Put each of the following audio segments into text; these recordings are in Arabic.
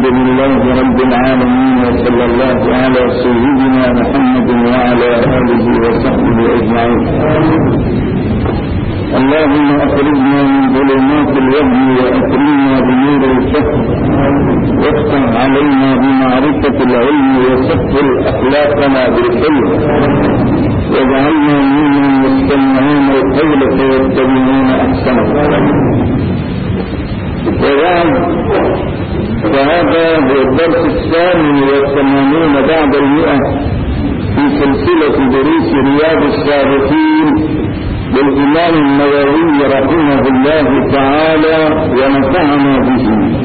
لله رب العالمين، وصلى الله على سيدنا محمد وعلى آله وصحبه أجمعين. اللهم أخرجنا من ظلمات الوهم وأكرمنا بنور الفهم، وافتح علينا بمعرفة العلم، وسهل أخلاقنا بالحلم، واجعلنا ممن يستمعون القول فيتبعون أحسنه. وبعد، فهذا هو الدرس 88 بعد 100 في سلسلة دروس رياض الصالحين للإمام النووي رحمه الله تعالى ونفعنا به.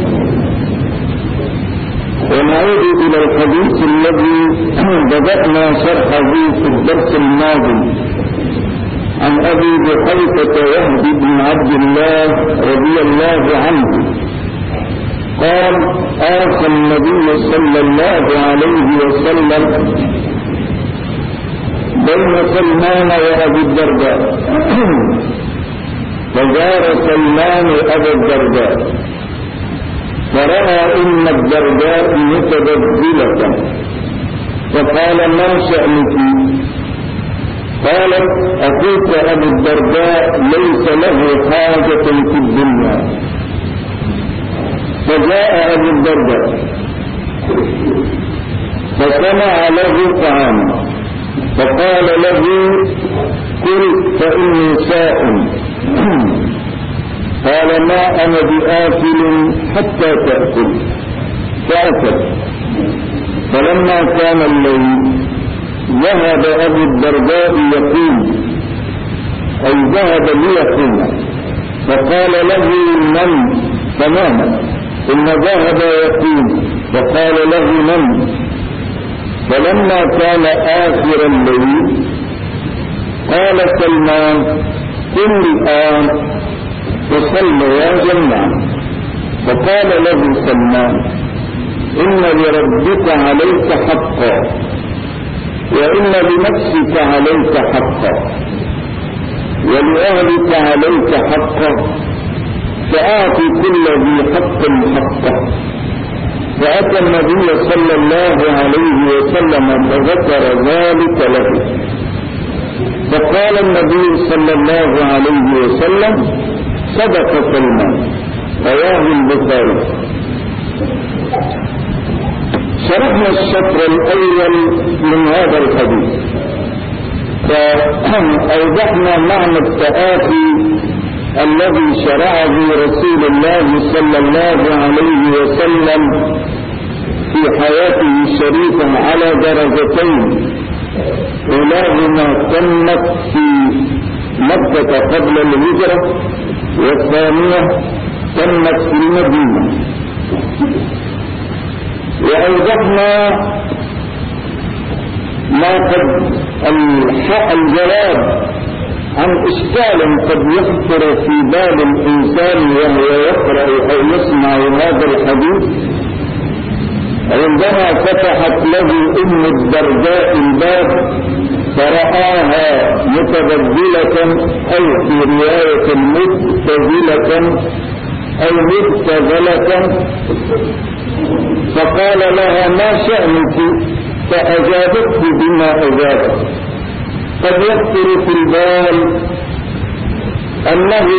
ونعود إلى الحديث الذي بدأنا شرحه في الدرس الماضي عن أبي بحيفة وهب بن عبد الله رضي الله عنه قال: آخى النبي صلى الله عليه وسلم بين سلمان وأبي الدرداء، فزار سلمان أبا الدرداء فرأى أم الدرداء متبذلة، فقال: ما شأنك؟ قالت: أخوك أبو الدرداء ليس له حاجة في الدنيا. فجاء أبو الدرداء فصنع له طعاما، فقال له: كل فإني صائم. قال: ما أنا بآكل حتى تأكل. فأكل. فلما كان الليل ذهب أبو الدرداء يقوم، أي ذهب ليقوم، فقال له: من؟ فنام. ثم ذهب يقوم، فقال له: من؟ فلما كان آخر الليل قال سلمان: قم الآن وصل يا جماعة. فقال له سلمان: إن لربك عليك حقا، وإن لنفسك عليك حقا، ولأهلك عليك حقا، فآت كل ذي حق حقه. فأتى النبي صلى الله عليه وسلم فذكر ذلك له، فقال النبي صلى الله عليه وسلم: صدق سلمان. رواه البخاري. شرحنا الشطر الأول من هذا الحديث، فأوضحنا معنى التآخي الذي شرعه رسول الله صلى الله عليه وسلم في حياته الشريفة على درجتين: أولاهما تمت في مكة قبل الهجرة، والثانية تمت في المدينة. وأوضحنا ما قد الجواب عن إشكال قد يخطر في بال الإنسان وهو يقرأ أو يسمع هذا الحديث، عندما فتحت له أم الدرداء الباب فرآها متبذلة، أو في رواية مبتذلة أو مبتذلة، فقال لها: ما شأنك؟ فأجابته بما أجابت. قد يخطر في البال أنه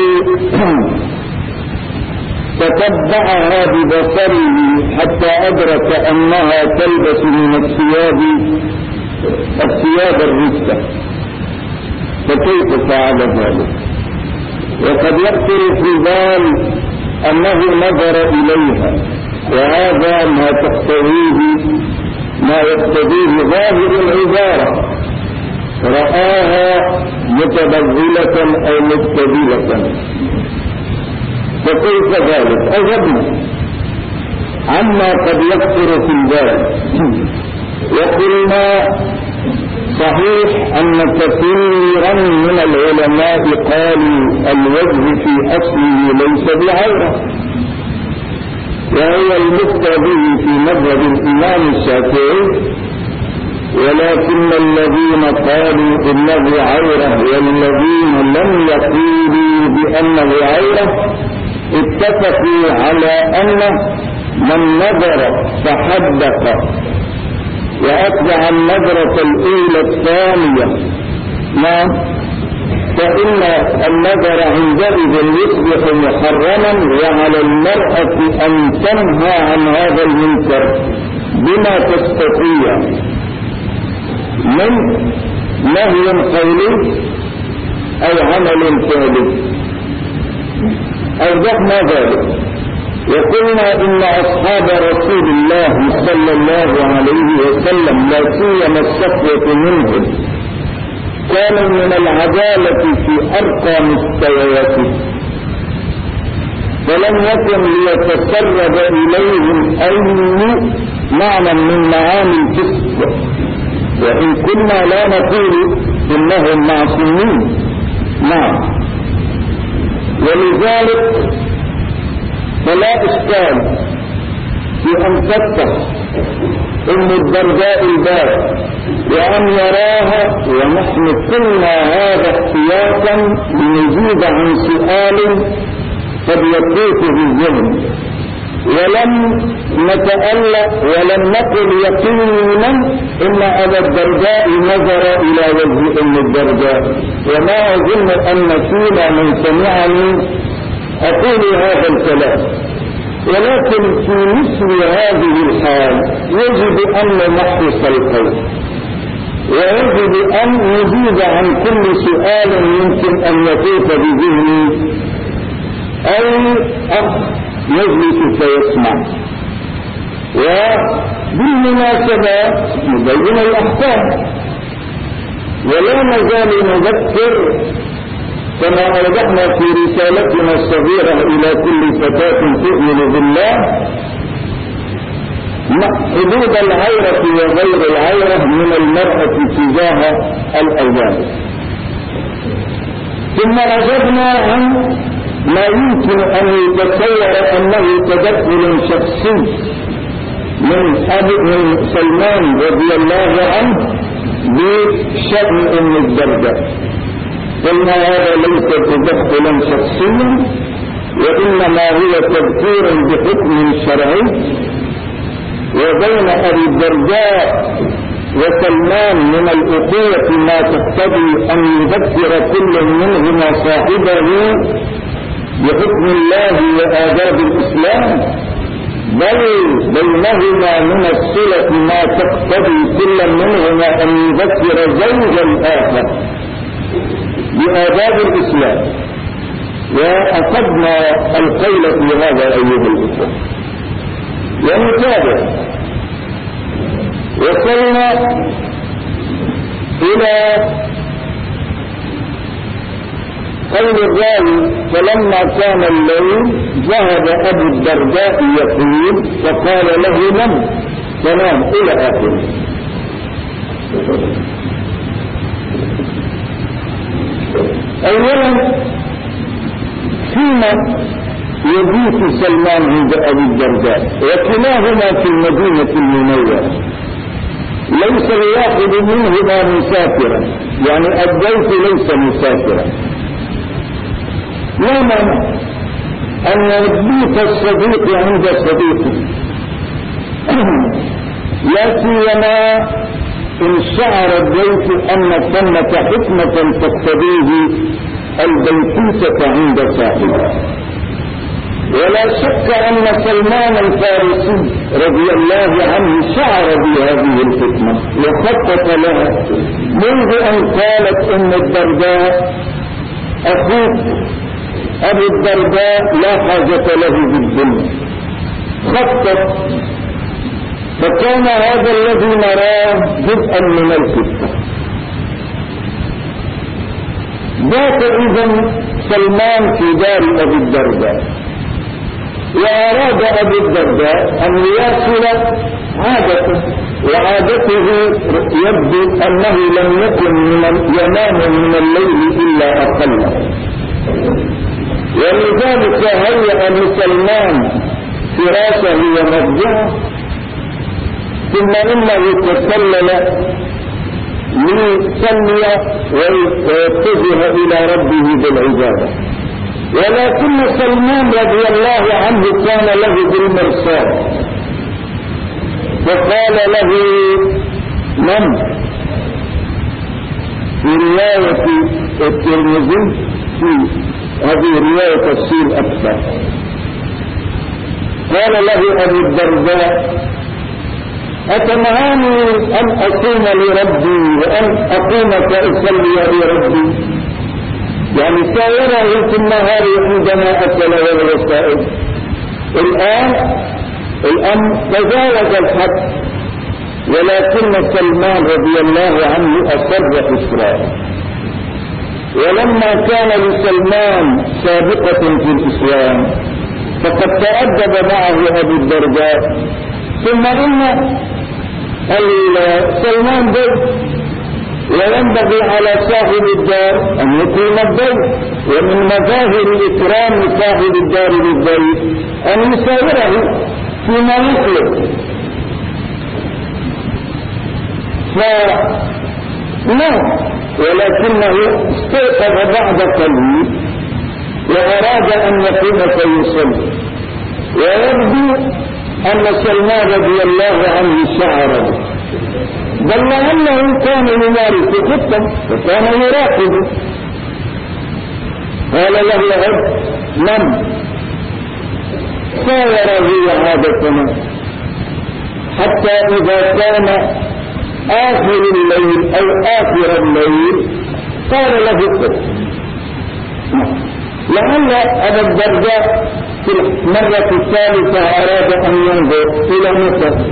تتبعها ببصره حتى أدرك أنها تلبس من الثياب الرثة، فكيف فعل ذلك؟ وقد يخطر في البال أنه نظر إليها، وهذا ما يقتضيه ظاهر العبارة: رآها متبذلة أو مبتذلة، فكيف ذلك؟ أجبنا عما قد يخطر في البال، وقلنا: صحيح أن كثيرا من العلماء قالوا الوجه في أصله ليس بعورة، وهو المفتى به في مذهب الإمام الشافعي، ولكن الذين قالوا إنه عورة والذين لم يقولوا بأنه عورة اتفقوا على أنه من نظر فحدث وأتبع النظرة الأولى الثانية فإن النظر عندئذ يصبح محرما، وعلى المرأة أن تنهى عن هذا المنكر بما تستطيع من نهي قولي أو عمل فعلي. أوضحنا ذلك وقلنا إن أصحاب رسول الله صلى الله عليه وسلم لا سيما الصفوة منهم كانوا من العدالة في أرقى مستوياته، فلم يكن ليتسرب إليهم أي معنى من معاني الفسق، وإن كنا لا نقول إنهم معصومين. نعم، ولذلك فلا إشكال في أن تفتح أم الدرداء الباب وأن يراها، ونحن قلنا هذا احتياطا لنزيد عن سؤال قد يطوف بالذهن، ولم نتألق ولم نقل يقينا إن أبا الدرداء نظر إلى وجه أم الدرداء، وما أظن أن فينا من سمعني أقول هذا الكلام، ولكن في مثل هذه الحال يجب أن نمحص القول، ويجب أن نزيد عن كل سؤال يمكن أن يطوف بذهني أي أخ يجلس فيسمع. وبالمناسبة نبين الأحكام، ولا نزال نذكر كما أوضحنا في رسالتنا الصغيرة إلى كل فتاة تؤمن بالله حدود العيرة وغير العيرة من المرأة تجاه الأولاد. ثم أجبنا عن ما يمكن أن يتصور أنه تدخل شخصي من سلمان رضي الله عنه بشأن أم الدرداء. قلنا هذا ليس تدخلا شخصيا، وإنما هو تذكير بحكم شرعي، وبين أبي الدرداء وسلمان من الأخوة ما تقتضي أن يذكر كل منهما صاحبه بحكم الله وآداب الإسلام، بل بينهما من الصلة ما تقتضي كل منهما أن يذكر زوج الآخر بآداب الإسلام. وأخذنا القول في هذا أيها الأخوة، ونتابع. وصلنا إلى قول الراوي: فلما كان الليل ذهب أبو الدرداء يقول فقال له: نم تنام، إلى آخره. أولا، فيما يبيت سلمان عند أبي الدرداء، وكلاهما في المدينة المنورة، ليس الواحد منهما مسافرا، يعني الضيف ليس مسافرا. لا مانع أن يبيت الصديق عند صديقه، لا سيما إن شعر الضيف أن ثمة حكمة تقتضيه البيتوتة عند صاحبه. ولا شك أن سلمان الفارسي رضي الله عنه شعر بهذه الحكمة وخطط لها منذ أن قالت أم الدرداء: أخوك أبو الدرداء لا حاجة له بالدنيا. خطط، فكان هذا الذي نراه جزءا من الخطة. ذات إذن سلمان في دار أبي الدرداء، وأراد أبو الدرداء أن يواصل عادته، وعادته يبدو أنه لم يكن ينام من الليل إلا أقل، ولذلك هيأ لسلمان فراشه ومضجعه، ثم إنه تسلل ليصلي ويتجه إلى ربه بالعبادة. ولكن سلمان رضي الله عنه كان له بالمرصاد، فقال له من في رواية الترمذي في هذه رواية تفسير أكثر، قال له أبو الدرداء أتنهاني أن أقوم لربي وأن أقوم فأصلي لربي؟ يعني سائره في النهار عندما أكل وهو سائر. الآن تجاوز الحد، ولكن سلمان رضي الله عنه أصر إصرارا. ولما كان لسلمان سابقة في الإسلام فقد تأدب معه أبو الدرداء. ثم إن سلمان بيت، وينبغي على صاحب الدار أن يكون البيت، ومن مظاهر إكرام صاحب الدار للبيت أن يساوره فيما يخلق. فلا، ولكنه استيقظ بعد قليل وأراد أن يقوم فيصلي، ويبدو أن سلمان رضي الله عنه شعر بل أنه كان يمارس خطة وكان يراقب. قال له العبد من سايره عادتنا حتى إذا كان آخر الليل أو آخر الليل قال له قل. لعل أبا الدرداء في المرة الثالثة أراد أن ينظر إلى متى،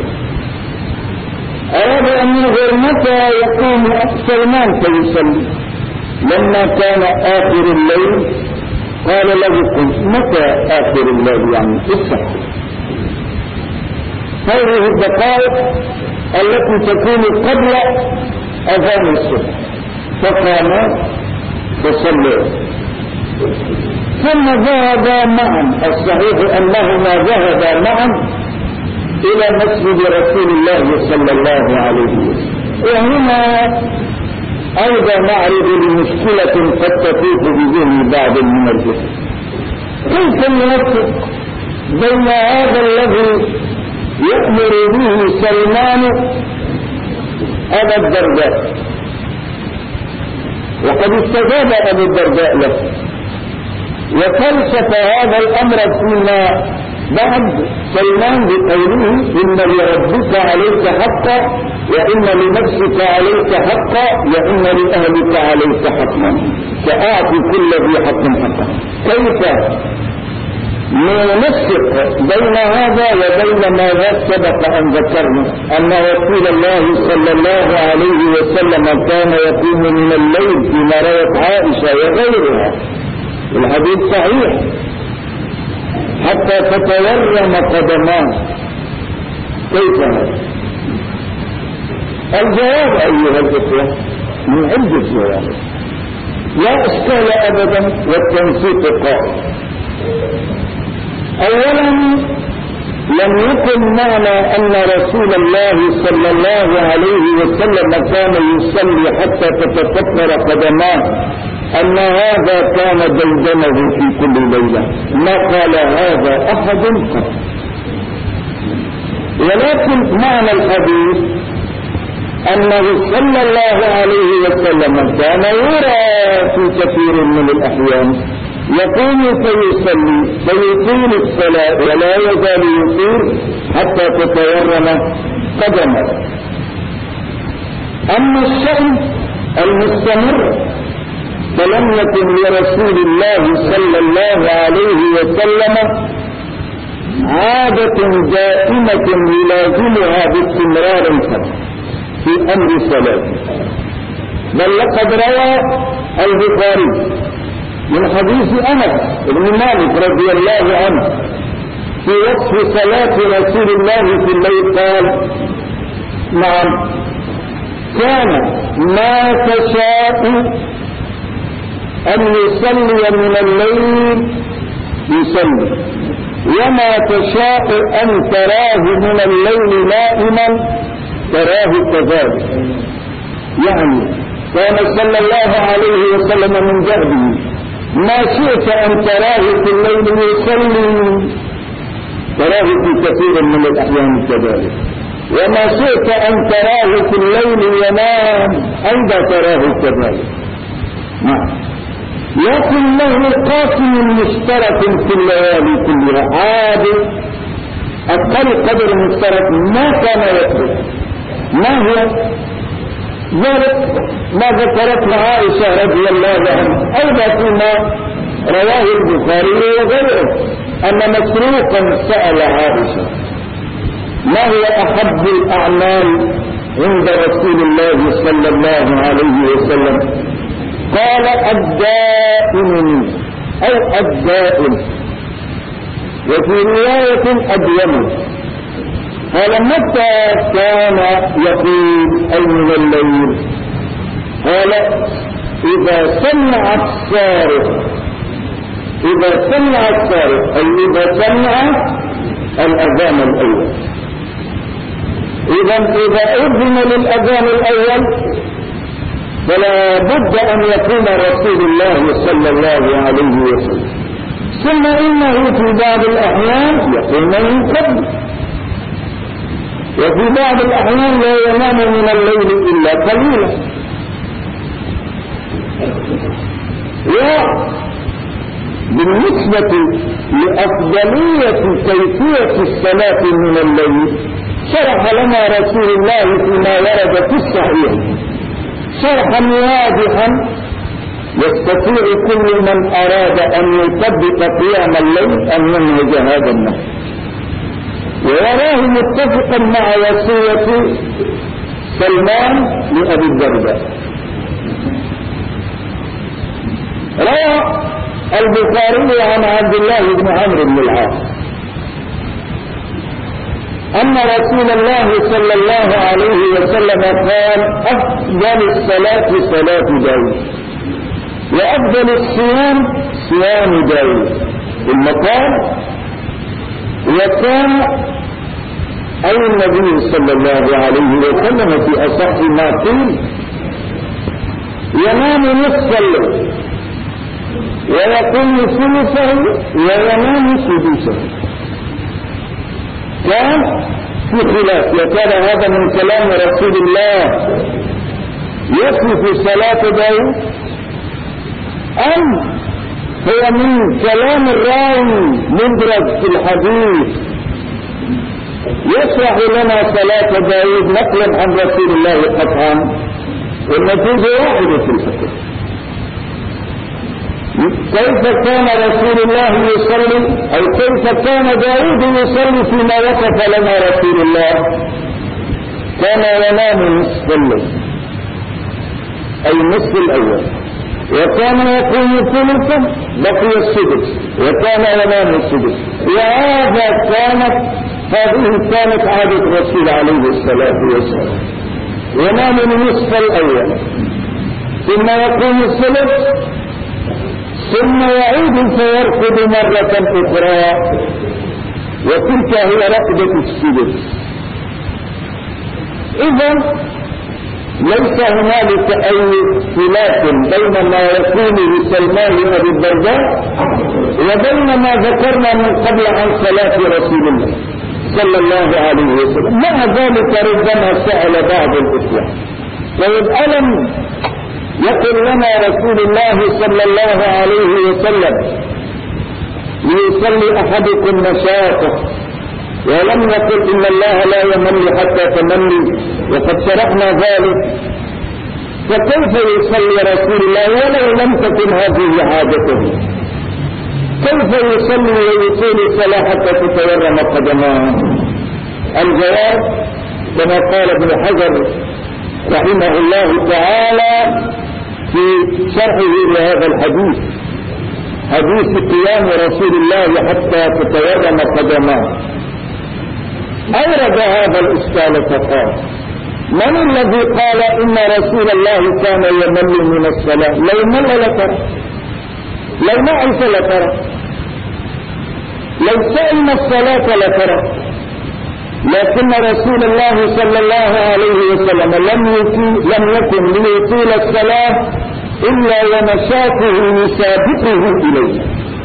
أراد أن ينظر متى يقوم سلمان فيصلي. لما كان آخر الليل قال له قل. متى آخر الليل؟ يعني الصبح، هذه الدقائق التي تكون قبل أذان الصبح. فقام فصلى، ثم ذهبا معا. الصحيح أنهما ذهبا معا إلى مسجد رسول الله صلى الله عليه وسلم. وهنا أيضا نعرض لمشكلة قد تفيق بذهن بعض من الجهل. كيف نوفق بين هذا الذي يأمر به سلمان أبا الدرداء، وقد استجاب أبو الدرداء له، وفلسف هذا الأمر فيما بعد سلمان بقوله إن لربك عليك حقا وإن لنفسك عليك حقا وإن لأهلك عليك حقا فأعطي كل ذي حق حقا. كيف ننسق بين هذا وبين ما سبق أن ذكرنا أن رسول الله صلى الله عليه وسلم كان يقوم من الليل فيما روت عائشة وغيرها، الحديث صحيح، حتى تتورم قدماه. كيف هذا؟ الجواب أيها الإخوة من عدة جواب لا إشكال أبدا، والتنسيق قائم. أولا لم يكن معنى أن رسول الله صلى الله عليه وسلم كان يصلي حتى تتكبر قدماه أن هذا كان دندنه في كل ليلة، ما قال هذا أحد قط. ولكن معنى الحديث أنه صلى الله عليه وسلم كان يرى في كثير من الأحيان يقوم فيصلي فيطيل الصلاة ولا يزال يطيل حتى تتورم قدمه. أما الشأن المستمر فلم يكن لرسول الله صلى الله عليه وسلم عادة دائمة يلازمها باستمرار في أمر صلاته، بل لقد روى البخاري من حديث أنس بن مالك رضي الله عنه في وصف صلاة رسول الله في الليل قال نعم كان ما تشاء أن يصلي من الليل يصلي، وما تشاء أن تراه من الليل نائما تراه كذلك. يعني كان صلى الله عليه وسلم من جهده ما شئت أن تراه في الليل يصلي تراه في كثير من الأحيان كذلك، وما شئت أن تراه في الليل ينام أيضا تراه كذلك. نعم، لكن له قاسم مشترك في الليالي كلها، عادل أقل قدر مشترك ما كان يترك. ما هو ذلك؟ ما ذكرت عائشة رضي الله عنها أيضا فيما رواه البخاري وغيره أن مسروقا سأل عائشة ما هو أحب الأعمال عند رسول الله صلى الله عليه وسلم؟ قال الدائم أو الدائم، وفي رواية أديم. قال متى كان يقول أي من الليل؟ قال إذا سمع الصارخ، إذا سمع الصارخ أي إذا سمع الأذان الأول. إذا أذن للأذان الأول فلا بد أن يكون رسول الله صلى الله عليه وسلم، ثم إنه في بعض الأحيان يكون من قبل، وفي بعض الأحيان لا ينام من الليل إلا قليلا. وبالنسبة لأفضلية كيفية الصلاة من الليل شرح لنا رسول الله فيما ورد في الصحيح شرحا واضحا يستطيع كل من أراد أن يطبق قيام الليل أن ينهج هذا النهج، ويراه متفقا مع وصية سلمان لأبي الدرداء. روى البخاري عن عبد الله بن عمرو بن العاص أن رسول الله صلى الله عليه وسلم قال أفضل الصلاة صلاة داود، وأفضل الصيام صيام داود. المقام وكان أي النبي صلى الله عليه وسلم في أصح ما قيل ينام نصف الليل ويقوم ثلثه وينام سدسه. كان في خلاف، وكان هذا من كلام رسول الله يصف صلاة داود أم هو من كلام الراوي مدرج في الحديث يشرح لنا صلاة داود نقلا عن رسول الله قطعا، والنتيجة واحدة في الحكم. كيف كان رسول الله يصلي أو كيف كان داود يصلي فيما وصف لنا رسول الله؟ كان ينام نصف الليل أي نصف الأول، وكان يقوم ثلثا بقي السدس، وكان ينام السدس. هذه كانت عادة الرسول عليه الصلاة والسلام، ينام النصف الأول ثم يقوم الثلث ثم يعود فيرقد مرة أخرى، وتلك هي رقدة السدس. إذا ليس هنالك أي خلاف بين ما يكون لسلمان أبي الدرداء وبين ما ذكرنا من قبل عن صلاة رسول الله صلى الله عليه وسلم. مع ذلك ربما سأل بعض الإخوة طيب ألم يقل لنا رسول الله صلى الله عليه وسلم ليصلي أحدكم نشاطه، ولم يقل إن الله لا يمل حتى تملي، وقد شرحنا ذلك، فكيف يصلي رسول الله ولو لم تكن هذه عادته؟ كيف يصلي ويطيل الصلاة حتى تتورم قدماه؟ الجواب كما قال ابن حجر رحمه الله تعالى في شرحه لهذا الحديث، حديث قيام رسول الله حتى تتورم قدماه، أورد هذا الإشكال فقال من الذي قال إن رسول الله كان يمل من الصلاة؟ لو مل لترى، لو نعس لترى، لو سئم الصلاة لترى، لكن رسول الله صلى الله عليه وسلم لم يكن ليطيل الصلاة إلا ونشاطه يسابقه إليه.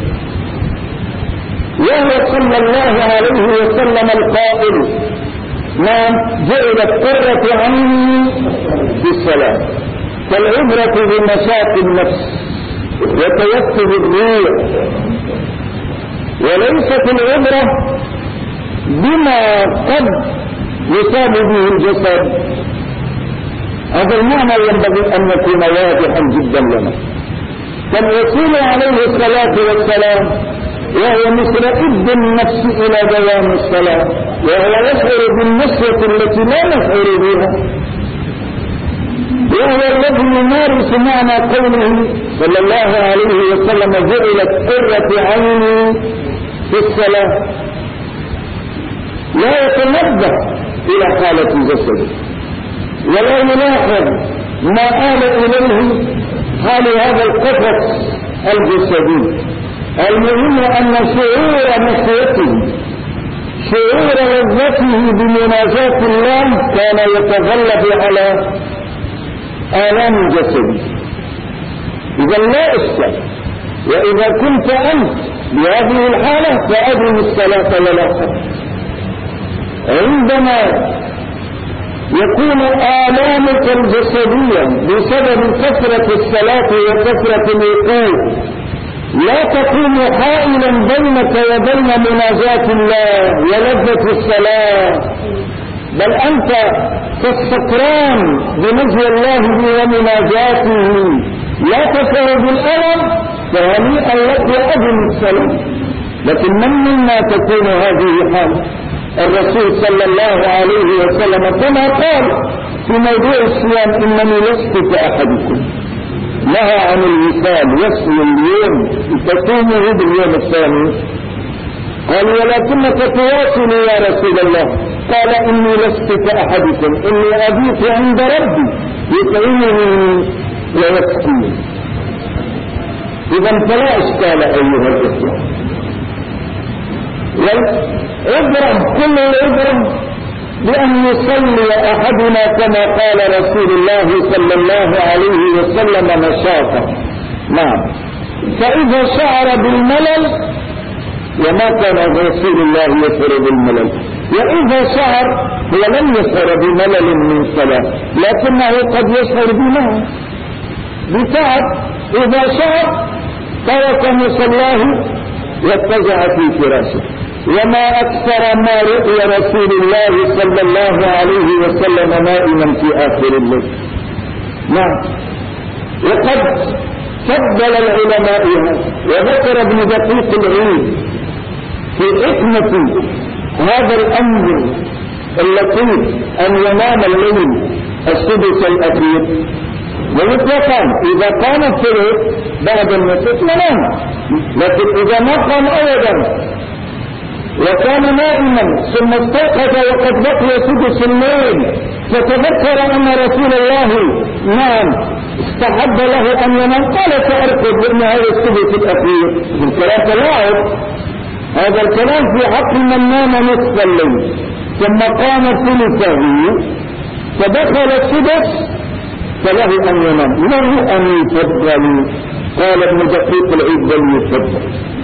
وهو صلى الله عليه وسلم القائل: ما جعلت قرة عيني في الصلاة. فالعبرة بنشاط النفس وتيسر الروح، وليست العبرة بما قد يصاب به الجسد. هذا المعنى ينبغي أن يكون واضحا جدا لنا. فالرسول عليه الصلاة والسلام وهو مسرعد النفس إلى دوام الصلاة، وهو يشعر بالنصرة التي لا نشعر بها، وهو الذي يمارس معنى قوله صلى الله عليه وسلم: جعلت قرة عيني في الصلاة. لا يتنبه إلى حالة جسده، ولا يلاحظ ما آل إليه حال هذا القفص الجسدي. المهم أن شعور نشوته، شعور لذته بمناجاة الله كان يتغلب على آلام جسده. إذا لا إشكال. وإذا كنت أنت بهذه الحالة فأدم الصلاة ولا حرج. عندما يكون آلامك الجسدية بسبب كثرة الصلاة وكثرة الوقوف لا تكون حائلا بينك وبين مناجاة الله ولذة الصلاة، بل أنت كالسكران بنجي الله ومناجاته لا تشعر بالألم، فهنيئا لك وأدم الصلاة. لكن من منا تكون هذه حالة؟ الرسول صلى الله عليه وسلم كما قال في موضوع الصيام: إنني لست كأحدكم، نهى عن الوصال، يصل اليوم تصومه باليوم الثاني. قال: ولكنك تواصل يا رسول الله. قال: إني لست كأحدكم، إني أبيت عند ربي يطعمني ويسقيني. إذا فلا إشكال أيها الإخوة. والعبرة كل العبرة بأن يصلي أحدنا كما قال رسول الله صلى الله عليه وسلم نشاطا. نعم. فإذا شعر بالملل، وما كان رسول الله يشعر بالملل، وإذا شعر هو لم يشعر بملل من صلاة، لكنه قد يشعر بملل بتعب. إذا شعر ترك مصلاه واتجع في فراشه. وما أكثر ما رؤي رسول الله صلى الله عليه وسلم نائما في آخر الليل. نعم. وقد فضل العلماء وذكر ابن دقيق العيد في حكمة هذا الأمر اللطيف أن ينام الليل السدس الأخير. ومطلقا إذا قام الثلث بعد النصف نام، لكن إذا ما قام أبدا وكان نائما ثم استيقظ وقد بقي سدس الليل فتذكر أن رسول الله نام استحب له أن ينام، قال: سأرقد لأن هذا السدس الأخير. الكلام تلاعب، هذا الكلام في حق من نام نصف الليل ثم قام ثلثه فدخل السدس فله أن ينام، له أن يفضل. قال ابن دقيق العيد: بل يفضل.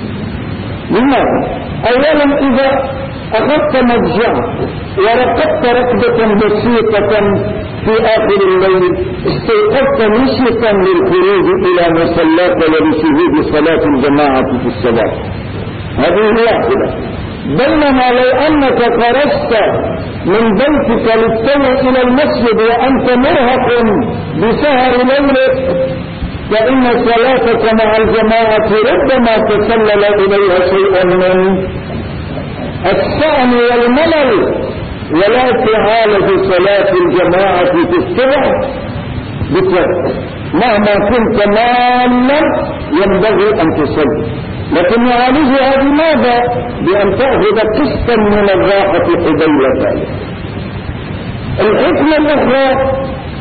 لماذا؟ أولا إذا أخذت مضجعا ورقدت ركضة بسيطة في آخر الليل استيقظت نشطا للخروج إلى مصلاك ولشهود صلاة الجماعة في الصباح. هذه واحدة. بينما لو أنك خرجت من بيتك للسير إلى المسجد وأنت مرهق بسهر ليلك فإن صلاتك مع الجماعة ربما تسلل إليها شيء من الشأن والملل، ولا تعالج صلاة الجماعة في الصبح بترك. مهما كنت مالا ينبغي أن تصلي، لكن يعالجها بماذا؟ بأن تأخذ قسطا من الراحة قبيل ذلك. الحكمة الأخرى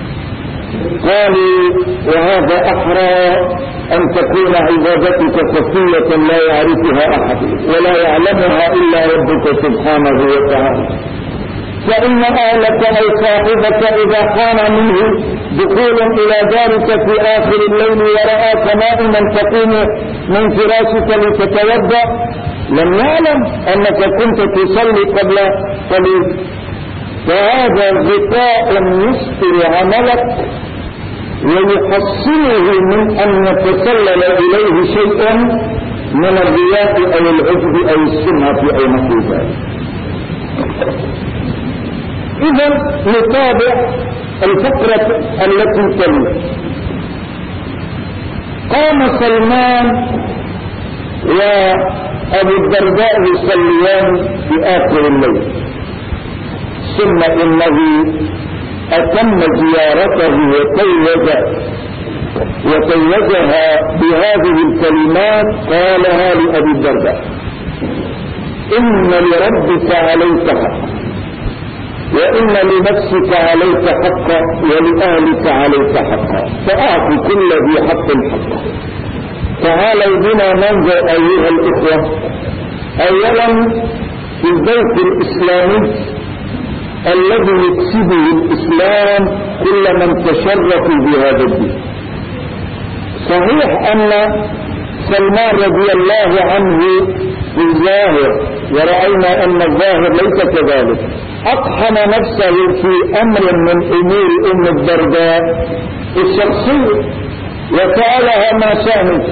قالوا: وهذا أحرى أن تكون عبادتك خفية لا يعرفها أحد ولا يعلمها إلا ربك سبحانه وتعالى، فإن أهلك أو صاحبك إذا كان منه دخول إلى دارك في آخر الليل ورآك نائما تقوم من فراشك لتتوضأ، لم يعلم أنك كنت تصلي قبل قليل. فهذا غطاء يستر عملك ويحصنه من أن يتسلل إليه شيء من الرياء أو العجب أو السمعة أو نحو ذلك. إذا نتابع الفقرة التي تلي. قام سلمان وأبو الدرداء يصليان في آخر الليل، ثم إنه أتم زيارته وتوجها بهذه الكلمات، قالها لأبي الدرداء: إن لربك عليك حق، وإن لنفسك عليك حقا، ولأهلك عليك حقا، فأعط كل ذي حق حقا. تعالوا بنا ننظر أيها الإخوة أولا في البيت الإسلامي الذي يكسبه الإسلام كل من تشرفوا بهذا الدين. صحيح أن سلمان رضي الله عنه في الظاهر، ورأينا أن الظاهر ليس كذلك، أقحم نفسه في أمر من أمور أم الدرداء الشخصية وسألها ما شأنك،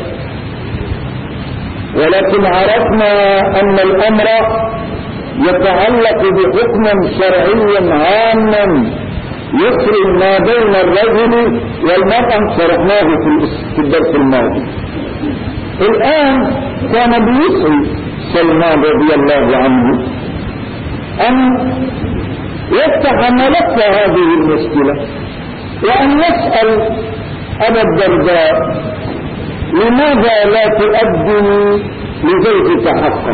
ولكن عرفنا أن الأمر يتعلق بحكم شرعي عام يفصل ما بين الرجل والمرأة، شرحناه في الدرس الماضي. الآن كان بيسعي سلمان رضي الله عنه أن يفتح ملف هذه المشكلة، وأن يسأل أبا الدرداء: لماذا لا تؤدي لزوجك حقه؟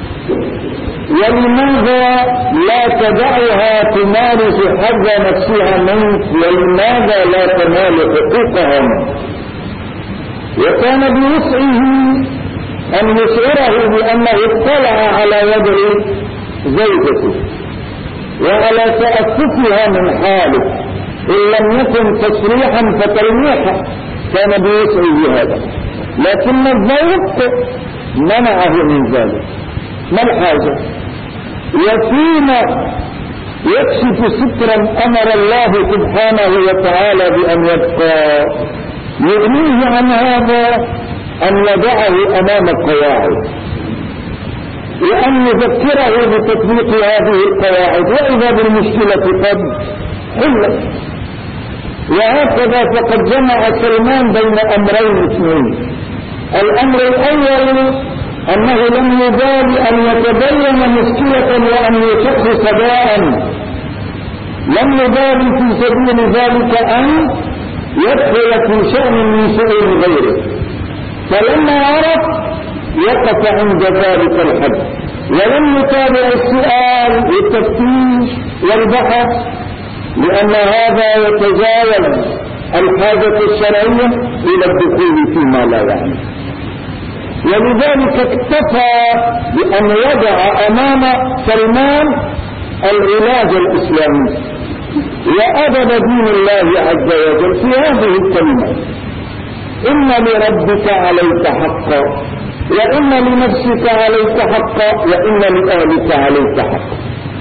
ولماذا لا تدعها تمارس حظ نفسها منك؟ ولماذا لا تنال حقوقها منك؟ وكان بوسعه أن يشعره بأنه اطلع على وضع زوجته وعلى تأسفها من حاله، إن لم يكن تصريحا فتلميحا، كان بوسعه هذا، لكن الذوق منعه من ذلك. ما الحاجة؟ وفيما يكشف سترا أمر الله سبحانه وتعالى بأن يبقى، يغنيه عن هذا أن يضعه أمام القواعد وأن يذكره بتطبيق هذه القواعد، وإذا بالمشكلة قد حلت. وهكذا فقد جمع سلمان بين أمرين اثنين. الأمر الأول أنه لم يبال أن يتبين مشكلة وأن يشخص داء، لم يبال في سبيل ذلك أن يدخل في شأن من شؤون غيره، فلما عرف وقف عند ذلك الحد ولم يتابع السؤال والتفتيش والبحث، لأن هذا يتجاوز الحاجة الشرعية إلى الدخول فيما لا يعني. ولذلك اكتفى بأن يضع أمام سلمان العلاج الإسلامي وأدب دين الله عز وجل في هذه الكلمة: إن لربك عليك حقا، وإن لنفسك عليك حقا، وإن لأهلك عليك حقا.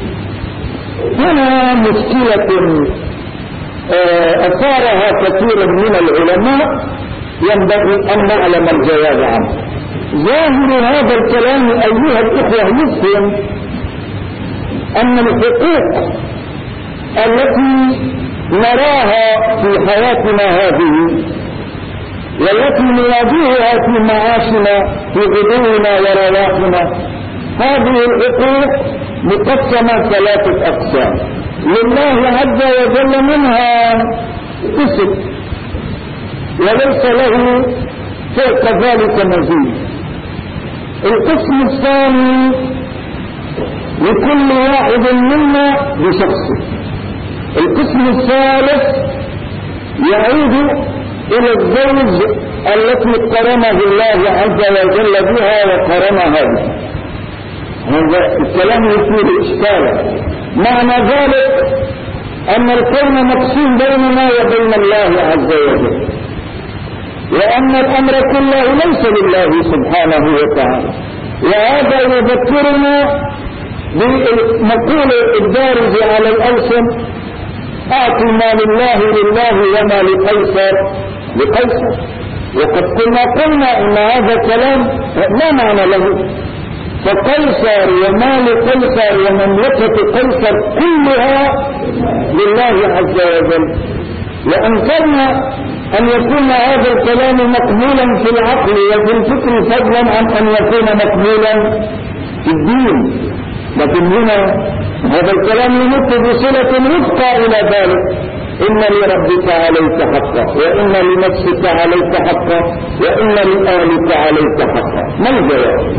هنا مشكلة أثارها كثير من العلماء ينبغي أن نعلم الجواب عنه. ظاهر هذا الكلام أيها الإخوة يفهم أن الحقوق التي نراها في حياتنا هذه والتي نواجهها في معاشنا في غدونا ورواحنا، هذه الحقوق مقسمة ثلاثة أقسام، لله عز وجل منها قسم وليس له فوق ذلك مزيد. القسم الثاني لكل واحد منا بشخصه. القسم الثالث يعود إلى الزوج التي قرنه الله عز وجل بها وقرنها بها. هذا الكلام يثير إشكالا. معنى ذلك أن الكون مقسوم بيننا وبين الله عز وجل، وأن الأمر كله ليس لله سبحانه وتعالى. وهذا يذكرنا بمقولة الدارج على الألسن: أعطوا ما لله لله وما لقيصر لقيصر. وقد قلنا إن هذا الكلام لا معنى له، فقيصر وما لقيصر ومملكة قيصر كلها لله عز وجل. وأنكرنا أن يكون هذا الكلام مقبولا في العقل وفي الفكر فضلا عن أن يكون مقبولا في الدين. لكن هنا هذا الكلام يمت بصلة رفقة إلى ذلك: إن لربك عليك حقا، وإن لنفسك عليك حقا، وإن لأهلك عليك حقا. ما الجواب؟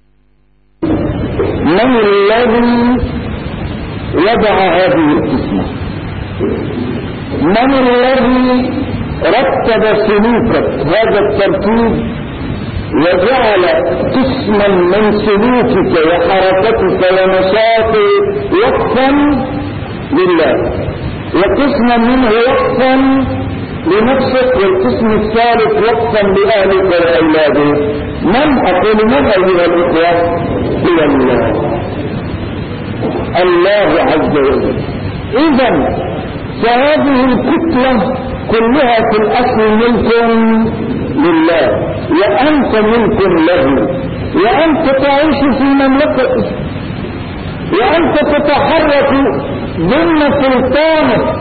من الذي وضع هذه القسمة؟ من الذي رتب سلوكك هذا الترتيب وجعل قسما من سلوكك وحركتك ونشاطك وقفا لله، وقسما منه وقفا لنفسك، والقسم الثالث وقفا لأهلك وأولادك؟ من أقول من أيها الإخوة؟ هو الله عز وجل. إذن فهذه الكتلة كلها في الأصل ملك لله، وأنت ملك له، وأنت تعيش في مملكته، وأنت تتحرك ضمن سلطانه،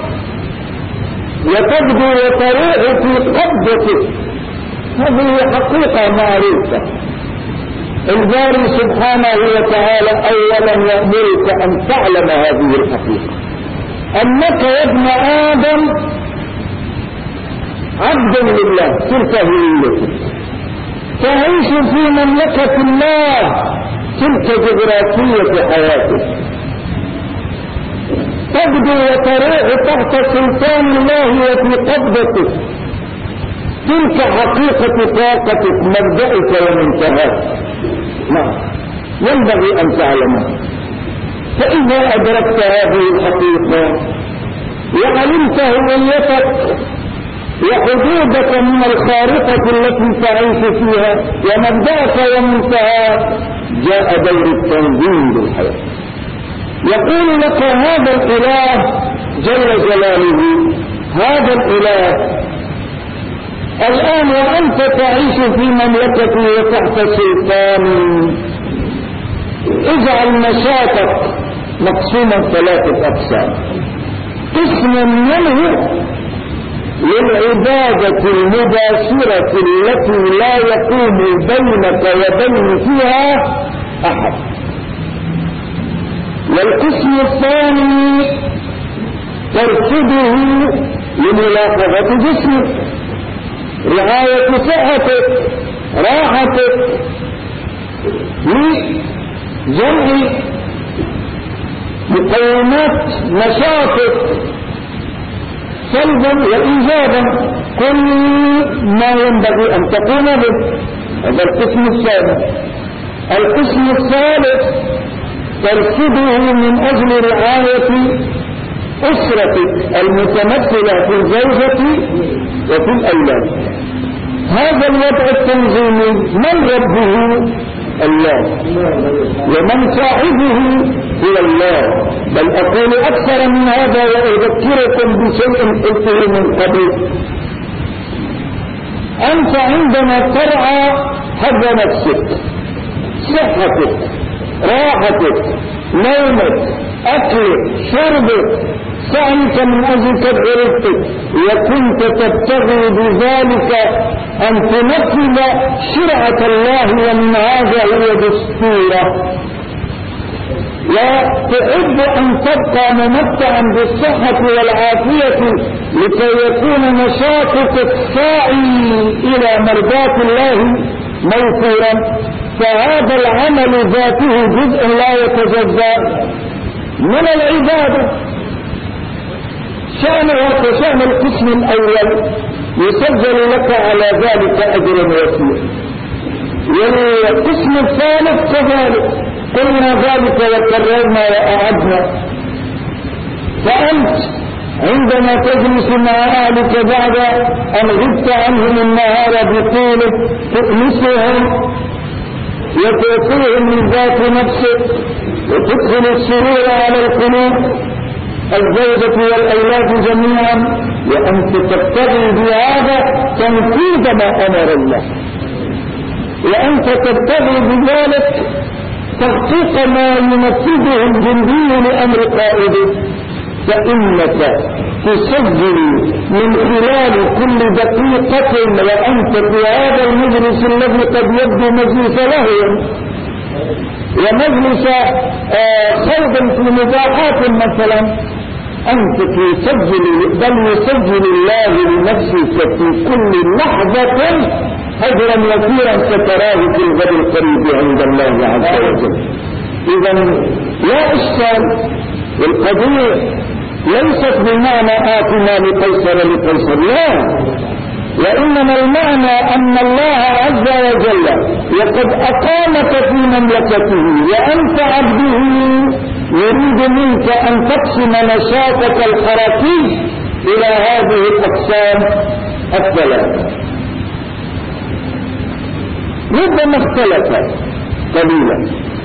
وتبدو وتروح في قبضته. هذه حقيقة معروفة. الباري سبحانه وتعالى أولا يأمرك أن تعلم هذه الحقيقة: أنك يا ابن آدم عبد لله، تلك هويتك، تعيش في مملكة الله، تلك جغرافية حياتك، تبدو وتروح تحت سلطان الله وفي قبضتك، تلك حقيقة طاقتك، مبدأك ومنتهاك. نعم، ينبغي أن تعلمها. فإذا أدركت هذه الحقيقة وعلمت هويتك وحدودك من الخارطة التي تعيش فيها ومبدأك ومنتهاك، جاء دور التنظيم بالحياة. يقول لك هذا الإله جل جلاله، هذا الإله الآن وأنت تعيش في مملكته وتحت سلطانه، اجعل نشاطك مقسوما 3 أقسام: قسم منه للعبادة المباشرة التي لا يقوم بينك وبين فيها أحد، والقسم الثاني ترشده لملاحظة جسمك، رعاية صحتك، راحتك، لجمع مقومات نشاطك سلبا وإيجابا، كل ما ينبغي أن تقوم به. هذا القسم الثاني. القسم الثالث ترشده من أجل رعاية أسرتك المتمثلة في الزوجة وفي الأولاد. هذا الوضع التنظيمي من ربه؟ الله، ومن صاحبه هو الله. بل أقول أكثر من هذا وأذكركم بشيء قلته من قبل: أنت عندما ترعى حظ نفسك، صحتك، راحتك، نومك، أكلك، شربك، سعيك من أجل تدعيتك، وكنت تبتغي بذلك أن تنفذ شرعة الله ومنهاجه ودستوره، وتحب أن تبقى ممتعا بالصحة والعافية لكي يكون نشاطك الساعي إلى مرضاة الله موفورا، فهذا العمل ذاته جزء لا يتجزأ من العبادة. شأنها كشأن القسم الأول، يسجل لك على ذلك أجر وسير. والقسم الثالث كذلك، قلنا ذلك وكررنا وأعدنا. فأنت عندما تجلس مع أهلك بعد أن غبت عنهم النهار بطوله تؤنسهم وتعطيهم من ذات نفسك وتدخل السرور على القلوب الزوجة والأولاد جميعا، وأنت تبتغي بهذا تنفيذ ما أمر الله، وأنت تبتغي بذلك تحقيق ما ينفذه الجندي لأمر قائده، فإنك تسجل من خلال كل دقيقة وأنت في هذا المجلس الذي قد يبدو مجلس لهو ومجلس خوض في مباحات مثلا، أنت تسجل، بل يسجل الله لنفسك في كل لحظة أجرا يسيرا ستراه في الغد القريب عند الله عز وجل. إذا لا إشكال، القضية ليست بمعنى آتنا لقيصر لقيصر، لا، وإنما المعنى أن الله عز وجل وقد أقامك في مملكته وأنت عبده يريد منك أن تقسم نشاطك الحركي إلى هذه الأقسام الثلاثة. ربما اختلف قليلا،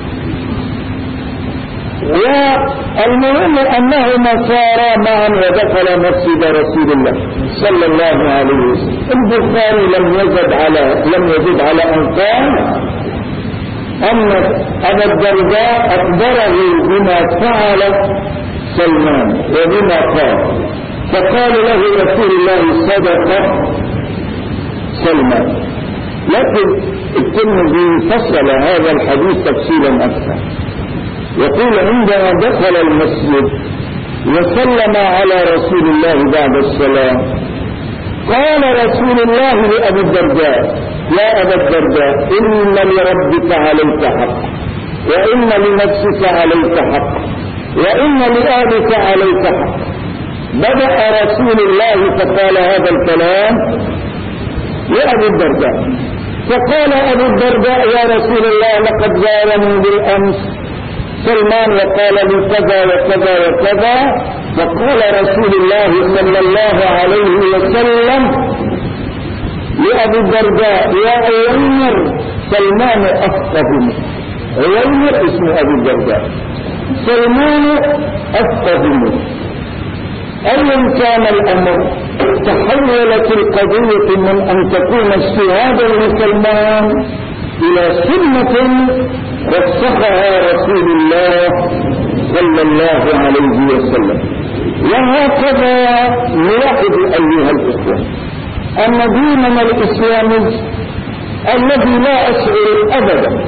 والمهم أنهما سارا معا ودخل مسجد رسول الله صلى الله عليه وسلم. البخاري لم يزد على أن قال أن أبا الدرداء أخبره بما فعل سلمان وبما قال، فقال له رسول الله صدق سلمان. لكن الترمذي فصل هذا الحديث تفصيلا أكثر، يقول عندما دخل المسجد وسلم على رسول الله بعد السلام قال رسول الله لأبي الدرداء: يا أبا الدرداء، إن لربك عليك حق، وإن لنفسك عليك حق، وإن لآلك عليك حق. بدأ رسول الله فقال هذا الكلام لأبي الدرداء، فقال أبو الدرداء: يا رسول الله، لقد زارني بالأمس سلمان وقال لي كذا وكذا وكذا. فقال رسول الله صلى الله عليه وسلم لأبي الدرداء: يا عويمر، سلمان أفقه منك. عويمر اسم أبي الدرداء، سلمان أفقه منك. أيا كان الأمر تحولت القضية من أن تكون اجتهادا لسلمان إلى سنة رسخها رسول الله صلى الله عليه وسلم. وهكذا نلاحظ أيها الإخوة أن ديننا الإسلامي الذي لا أشعر أبدا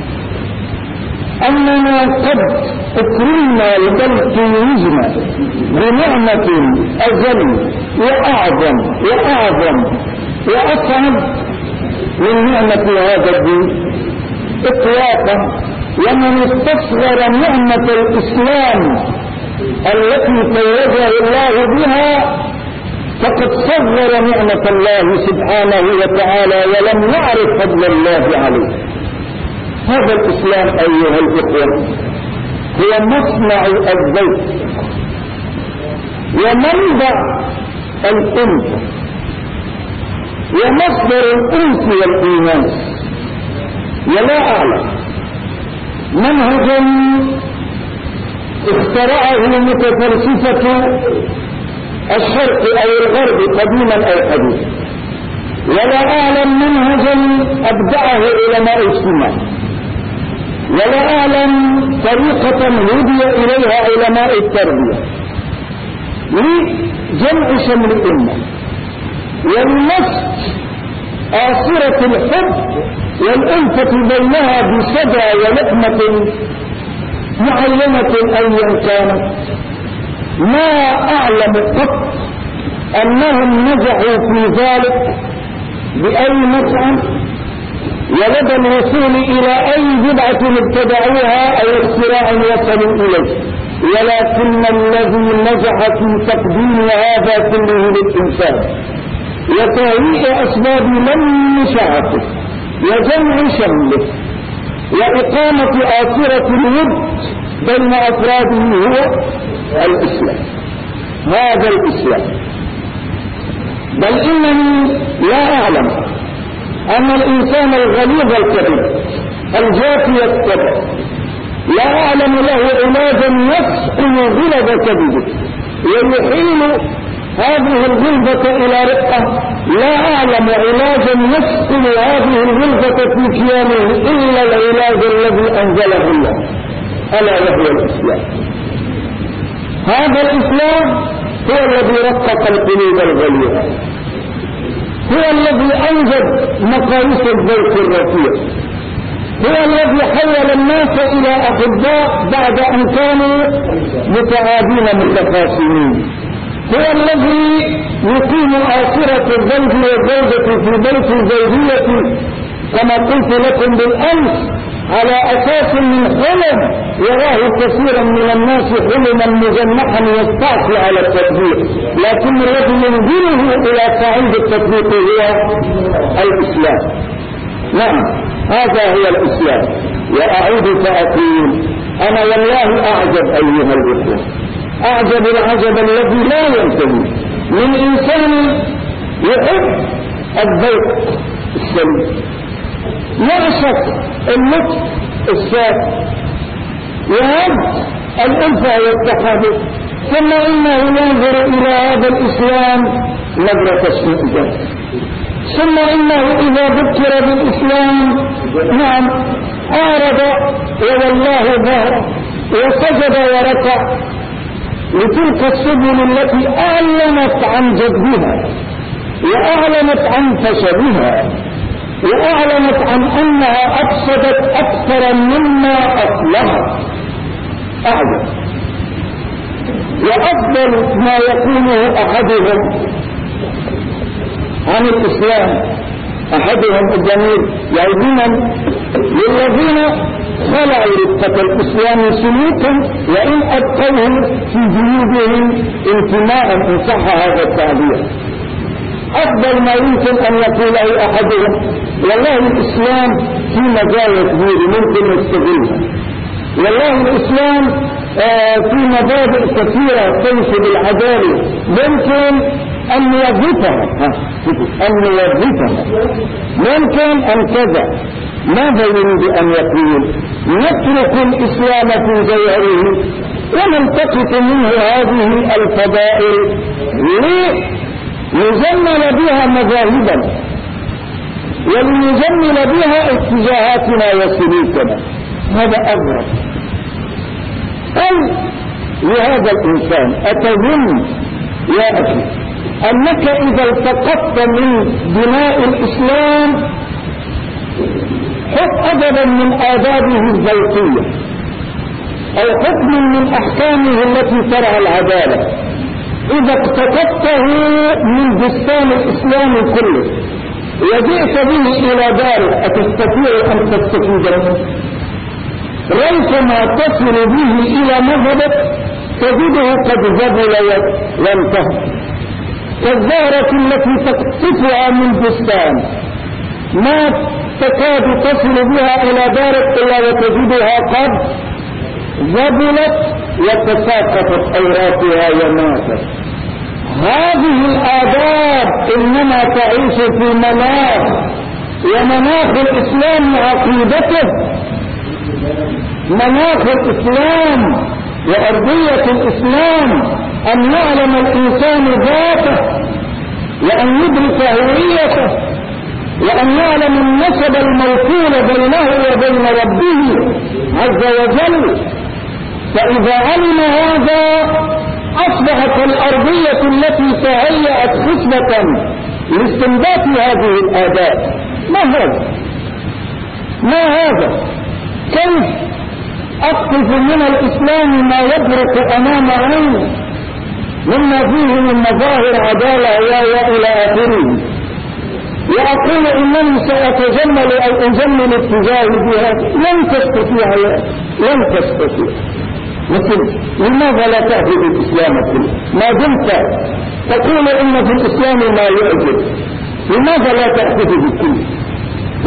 أننا قد أكرمنا بل توجنا بنعمة أجل وأعظم وأصعب من نعمة هذا الدين إطلاقا. ومن استصغر نعمة الإسلام التي توجه الله بها فقد صغر نعمة الله سبحانه وتعالى ولم يعرف فضل الله عليه. هذا الإسلام أيها الإخوة هو مصنع الذوق ومنبع الأنس ومصدر الأنس والإيمان. ولا أعلم منهجا اخترعه متفلسفة الشرق أو الغرب قديما أو حديثا، ولا أعلم منهجا أبدعه علماء الاجتماع، ولا أعلم طريقة هدي إليها علماء التربية لجمع شمل الأمة ولنسج آثرة الحب والألفة بينها بصدى ولقمة معينة أيا كانت. ما أعلم قط أنهم نجحوا في ذلك بأي مسعى ولدى الوصول إلى أي بدعة ابتدعوها أو اختراع وصلوا إليه، ولكن الذي نجح في تقديم هذا كله للإنسان وتهيئ أسباب من شعبه وجمع شمله وإقامة آثرة الود بين أفراده هو الإسلام. هذا الإسلام. بل إنني لا أعلم أن الإنسان الغليظ الكبير الجافي الكبير لا أعلم له علاجا يسقل غلظ كبده ويحيل هذه الغلظة إلى رقة. لا أعلم علاجا يسقل هذه الغلظة في كيانه إلا العلاج الذي أنزله الله، ألا وهو الإسلام. هذا الإسلام هو الذي رقق القلوب الغليظة، هو الذي أنجب مقاييس الذوق الرفيع، هو الذي حول الناس إلى أحباء بعد أن كانوا متعادين متخاصمين، هو الذي يقيم آخرة الزوج والزوجة في بيت الزوجية كما قلت لكم بالأمس على أساس من حلم يراه كثيرا من الناس حلما مجنحا يستعصي على التطبيق، لكن الذي ينزله إلى صعيد التطبيق هو الإسلام. نعم، هذا هو الإسلام. وأعود فأقول أنا والله أعجب أيها الأخوة، أعجب العجب الذي لا ينتهي من إنسان يحب الذوق السليم، يعشق اللطف الساكن، يهب الألفة والتحابب، ثم إنه ينظر إلى هذا الإسلام نظرة السؤال، ثم إنه إذا ذكر بالإسلام نعم أعرض ووالله ظهر وسجد وركع لتلك السبل التي أعلنت عن جدها وأعلنت عن فشلها وأعلنت عن أنها أفسدت أكثر مما أصلها. أعلم وأفضل ما يقوله أحدهم عن الإسلام، أحدهم الجميل يعلمون للذين خلعوا رفقة الإسلام سلوكا وإن أبقوه في جيوبهم انتماء إن صح هذا التعبير. أفضل ما يمكن أن يقوله أحدهم والله الإسلام في مجال كبير ممكن نستغلها، والله الإسلام في مبادئ كثيرة تنشد العدالة ممكن أن نوظفها ممكن أن كذا. ماذا يريد أن يقول؟ نترك الإسلام في جوهره ونلتقط منه هذه الفضائل لنجمل بها مذاهبنا ولنجمل بها اتجاهاتنا وسلوكنا. هذا أغرب. قل لهذا الإنسان أتظن يا أخي أنك إذا التقطت من بناء الإسلام أدبا من آدابه الذوقية أو حكم من أحكامه التي ترعى العدالة، إذا اقتطفته من بستان الإسلام كله وجئت به إلى دارك أتستطيع أن تستفيد منه؟ ريثما تصل به إلى مذهبك تجده قد ذبل وانتهى، كالزهرة التي تقطفها من بستان ما تكاد تصل بها إلى دارك إلا وتجدها قد ذبلت وتساقطت أوراقها وماتت. هذه الآداب إنما تعيش في ومناخ الإسلام عقيدته، مناخ الإسلام وأرضية الإسلام أن يعلم الإنسان ذاته وأن يدرك هويته وأن يعلم النسب الموصول بينه وبين ربه عز وجل. فإذا علم هذا أصبحت الأرضية التي تهيأت خصبة لاستنباط هذه الآداب. ما هذا؟ كيف أقف من الإسلام ما يبرق أمام عيني مما فيه من مظاهر عدالة وإلى آخره، وأقول إنني سأتجمل أو أجمل اتجاهي بهذا؟ لن تستطيع لن تستطيع. لكن لماذا لا تأخذ الإسلام كله؟ ما دمت تقول إن في الإسلام ما يعجب، لماذا لا تأخذه كله؟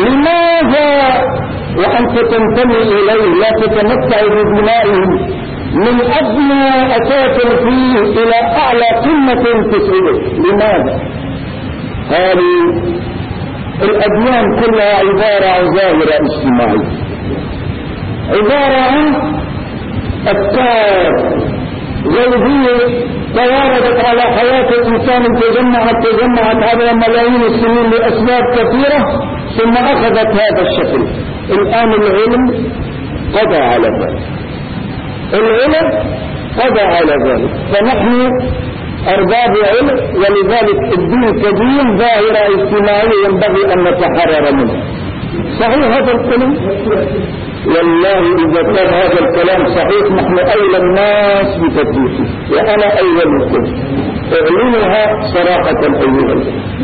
لماذا وأنت تنتمي إليه لا تتمتع ببنائه من أدنى أساس فيه إلى أعلى قمة تسعده. لماذا؟ قالوا الأديان كلها عبارة عن ظاهرة اجتماعية، عبارة عن أفكار غيبية تواردت على حياة الإنسان، تجمعت على ملايين السنين لأسباب كثيرة ثم أخذت هذا الشكل. الآن العلم قضى على ذلك، العلم قضى على ذلك، فنحن أرباب علم، ولذلك الدين كدين ظاهرة اجتماعية ينبغي أن نتحرر منه. صحيح هذا الكلام؟ والله إذا كان هذا الكلام صحيح نحن أولى الناس بتطبيقه، وأنا أولكم. اعلنها صراحة أيها.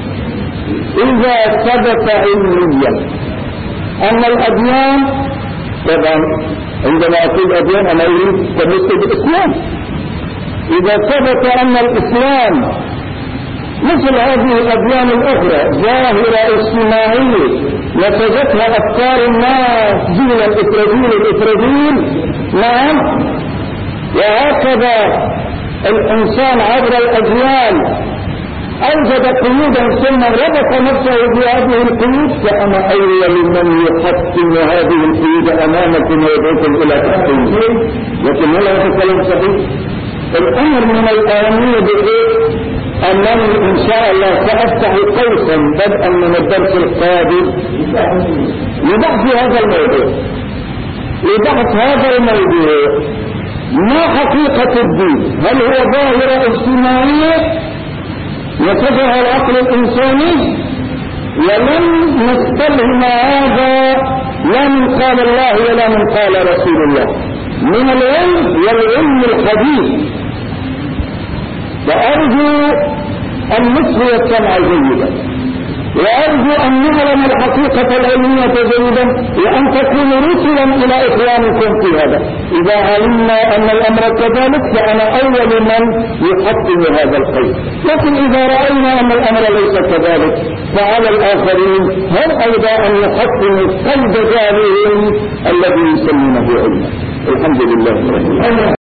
إذا ثبت علميا أن الأديان، طبعا عندما أقول أديان أنا أريد بالنسبة للإسلام، إذا ثبت أن الإسلام مثل هذه الأديان الأخرى ظاهرة اجتماعية نتجتها أفكار الناس دين الإفرادين، نعم، وهكذا الإنسان عبر الأجيال أوجد قيودا ثم ربط نفسه بهذه القيود، فأنا أول من يحكم هذه القيود أمامكم ويدعوكم إلى تحكيمه. لكن هذا كلام صحيح. الأمر من الآنية بإيه؟ أنني إن شاء الله سأفتح قوسا بدءا من الدرس القادم لبحث هذا الموضوع، ما حقيقة الدين؟ هل هو ظاهرة اجتماعية يتبعها العقل الإنساني؟ ولن نستلهم هذا لا من قال الله ولا من قال رسول الله، من العلم والعلم الحديث. وأرجو أن نصغي السمع جيدا، وأرجو أن نعلم الحقيقة العلمية جيدا، وأن تكونوا رسلا إلى إخوانكم في هذا. إذا علمنا أن الأمر كذلك فأنا أول من يحكم هذا القيد، لكن إذا رأينا أن الأمر ليس كذلك فعلى الآخرين هم أيضا أن يحكموا قيد جاهلهم الذي يسمونه علما. الحمد لله.